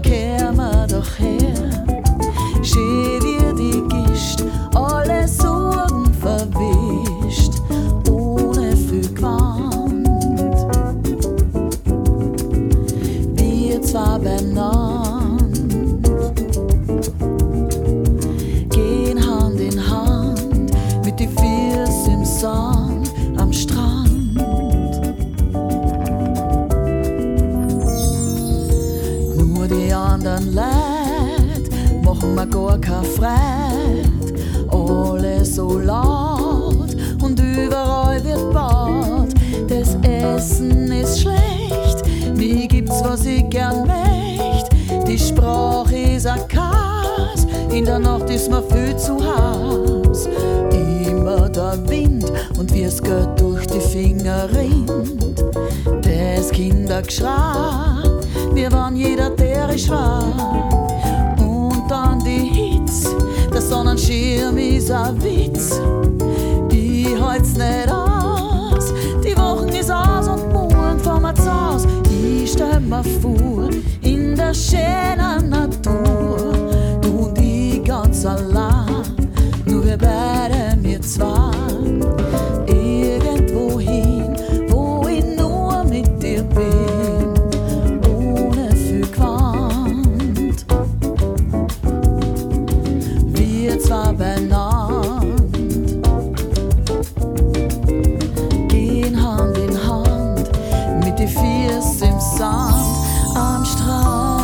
kehr mir doch her. Schön wie die Gischt, alle Sorgen verwischt, ohne viel Gewand. Wir zwar benannt, gehen Hand in Hand mit die Füße im Sand am Strand. Nur die anderen Leid machen mir gar keine Freude. Alle so laut und überall wird baut. Das Essen ist schlecht, nie gibt's, was ich gern möcht. Die Sprache ist ein Chaos, in der Nacht ist mir viel zu Haus. Immer der Wind und wie es Geld durch die Finger rinnt. Das Kindergeschrei, wir waren jeder, der ich war. Und dann die Hitze, der Sonnenschirm ist ein Witz. Ich halt's nicht aus, die Wochen ist aus und morgen fahren wir zu Haus. Ich stell mir vor, in der schönen Natur, du und ich ganz allein, nur wir beide, wir zwei. Irgendwo hin, wo ich nur mit dir bin, ohne viel Quant. Wir zwar benannt, gehen Hand in Hand mit die Füße im Sand am Strand.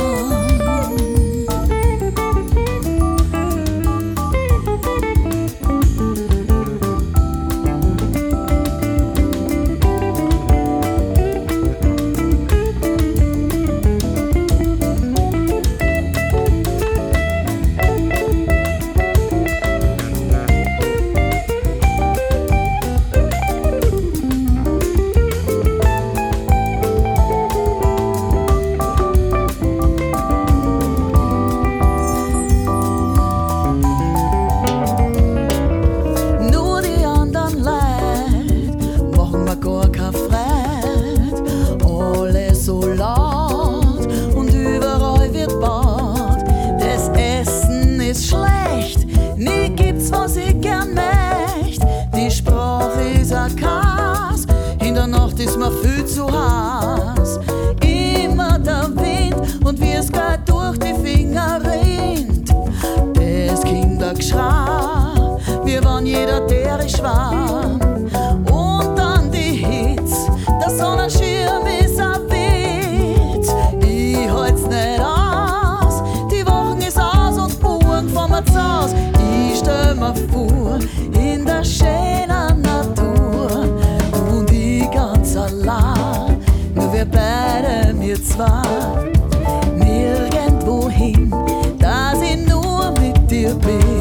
Ist mir viel zu heiß. Immer der Wind und wie es geht durch die Finger rinnt. Das Kindergeschrei, wir waren jeder, der ich war. Und dann die Hitze, der Sonnenschirm ist ein Witz. Ich halt's nicht aus, die Wochen ist aus und morgen fahren wir zu Haus. Ich stell mir vor, in der schönen Natur, und ich ganz allein, nur wir beide, wir zwei. Nirgendwo hin, dass ich nur mit dir bin.